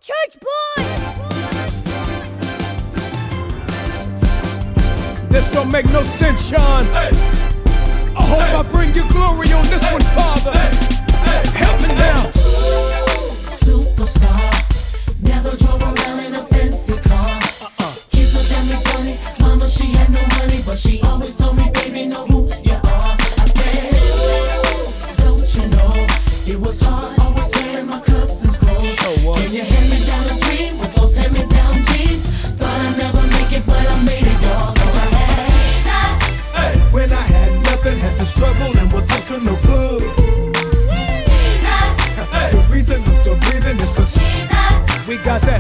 Church boy! This don't make no sense, Sean. I hope I bring you glory on this one, Father. Help me now. Superstar, never drove around in a fancy car. Kids looked at me funny, mama she had no money, but she always told me, baby, know who you are. I said, don't you know, it was hard, always wearing my cousin's clothes. Can you hand me down a dream with those hand me down jeans? Thought I'd never make it, but I made it, y'all. Cause I had Jesus. When I had nothing, had to struggle and was up to no good. The reason I'm still breathing is cause we got that